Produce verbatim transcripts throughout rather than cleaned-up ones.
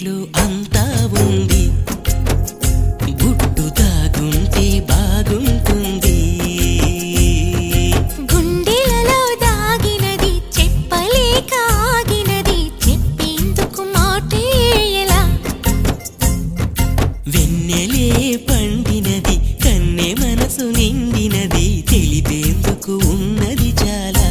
గుప్పెట్లో అంతా ఉంది, గుట్టు దాగుంటే బాగుంటుంది. గుండెలలో దాగినది చెప్పలేక ఆగినది, చెప్పేందుకు మాటే ఎలా. వెన్నెలే పండినది కన్నె మనసు నిండినది, తెలిపేందుకు ఉన్నది చాలా.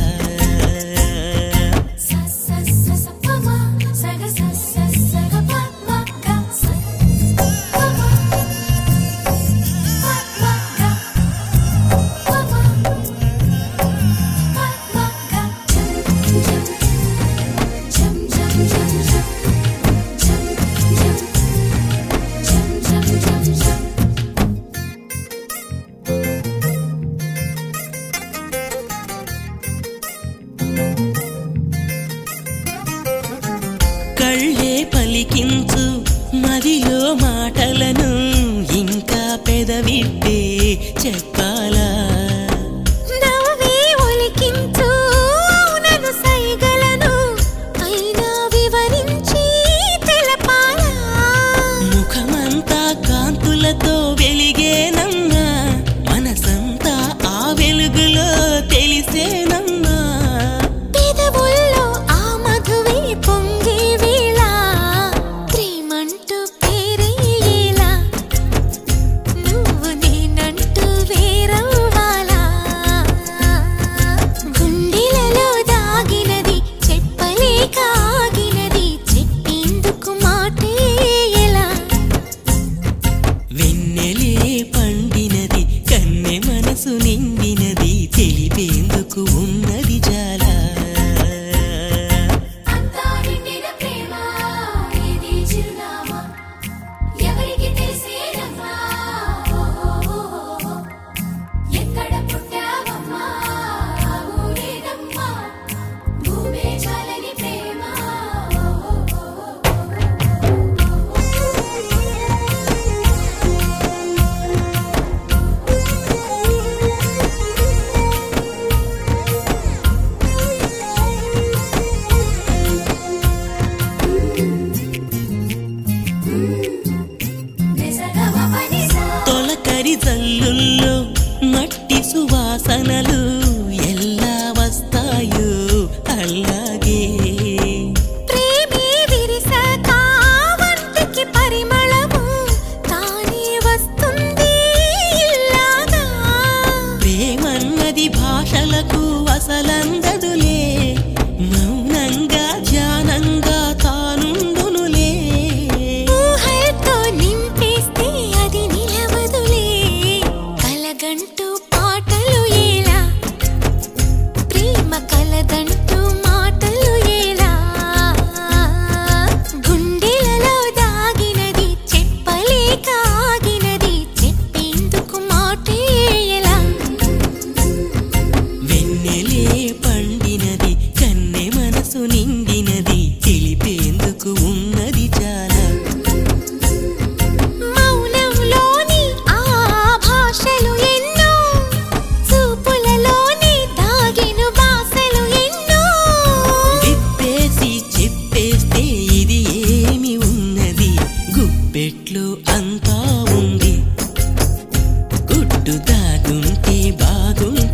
కళ్ళే పలికించు మదిలో మాటలను, ఇంకా పెదవిప్పే చెప్పాలా. నవ్వే ఒలికించు నన్ను సైగలను, అయినా వివరించి తెలపాలా. ముఖమంతా కాంతులతో వెలిగేనమ్మా, మనసంతా ఆ వెలుగులో తెలిసేనమ్మా. పెదవుల్లో ఆ మధువే పొంగే వేళ, ప్రేమంటూ పేరేలా. నువ్వు నేనంటూ వేరవ్వాలా. గుండెలలో దాగినది చెప్పలేక ఆగినది, చెప్పేందుకు మాటే ఎలా. వెన్నెలే పండినది కన్నె మనసు నిండినది, తెలిపేందుకు ఉన్నది చాలా. తొలకరి జల్లుల్లో మట్టి సువాసనలు ఎలా వస్తాయో అలాగే. ప్రేమే విరిసాక వంటికి పరిమళము తానే వస్తుంది ఇల్లాగా. ప్రేమన్నది భాషలకు అసలందదులే, మౌనంగా ధ్యానంగా తానుండునులే. ఊహలతో నింపేస్తే అది నిలవదులే, కలగంటూ పాటలు ఎలా. ప్రేమ కలదంటూ మాటలు ఎలా. గుండెలలో దాగినది చెప్పలేక ఆగినది, చెప్పేందుకు మాటే ఎలా. వెన్నెలే పండినది కన్నె మనసు నిండినది, తెలిపేందుకు ఉన్నది చాలా. మౌనంలోని ఆ భాషలు ఎన్నో, చూపులలోని దాగిన భాషలు ఎన్నో. విప్పేసి చెప్పేస్తే ఇది ఏమి ఉన్నది, గుప్పెట్లో అంతా ఉంది, గుట్టు దాగుంటే బాగుంది.